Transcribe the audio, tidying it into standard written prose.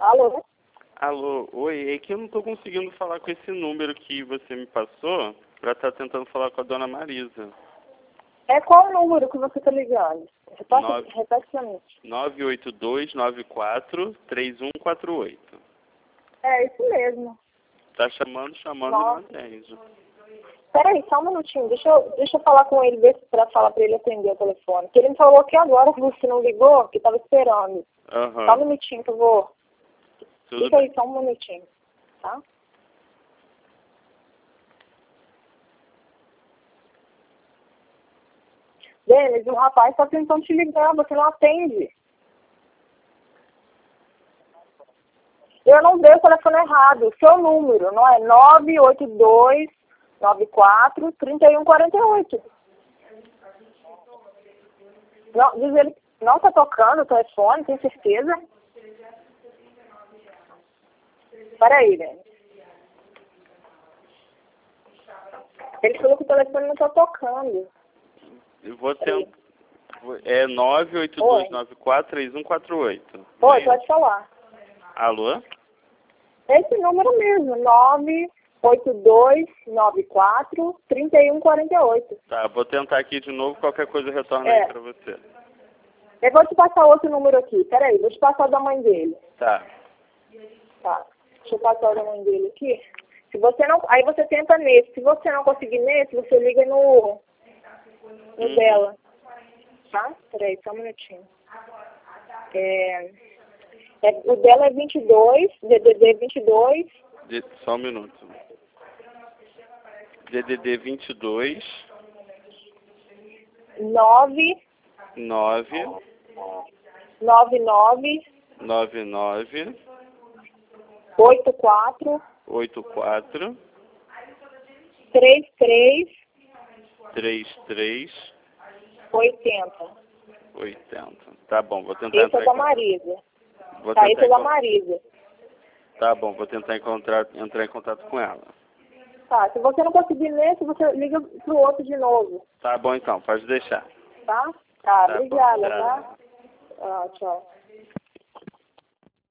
Alô? Alô, oi, é que eu não estou conseguindo falar com esse número que você me passou para estar tentando falar com a dona Marisa. É qual o número que você está ligando? Repete pra mim. 98294-3148. É isso mesmo. Tá chamando e não atende. Peraí, só um minutinho. Deixa eu falar com ele, ver pra falar pra ele atender o telefone. Porque ele me falou que agora que você não ligou, que tava esperando. Aham. Só um minutinho que eu vou. Tudo Fica bem. aí, só um minutinho, tá? Denis, o rapaz tá tentando te ligar, você não atende. Eu não dei o telefone errado, o seu número, não é 982-94-3148. Não, diz ele, não tá tocando o telefone, tem certeza? Peraí, Denis. Ele falou que o telefone não tá tocando. Eu vou tentar. É 98294-3148. Oi, pode falar. Alô? Esse número mesmo, 98294-3148. Tá, vou tentar aqui de novo, qualquer coisa eu retorno É. aí pra você. Eu vou te passar outro número aqui, peraí, vou te passar o da mãe dele. Tá. Tá, deixa eu passar o da mãe dele aqui. Se você não, aí você tenta nesse, se você não conseguir nesse, você liga no dela. Tá? Peraí, só um minutinho. O dela é 22, DDD 22. Só um minuto. DDD 22 9 99 84 84 33 33 80. 80. Tá bom, vou tentar Esse é entrar da Marisa. Vou Tá, tentar esse é da Marisa. Tá bom, vou tentar entrar em contato com ela. Tá, se você não conseguir nesse, você liga pro outro de novo. Tá bom então, pode deixar. Tá? Tá, Tá bom, obrigada, tchau. tá? Ah, tchau.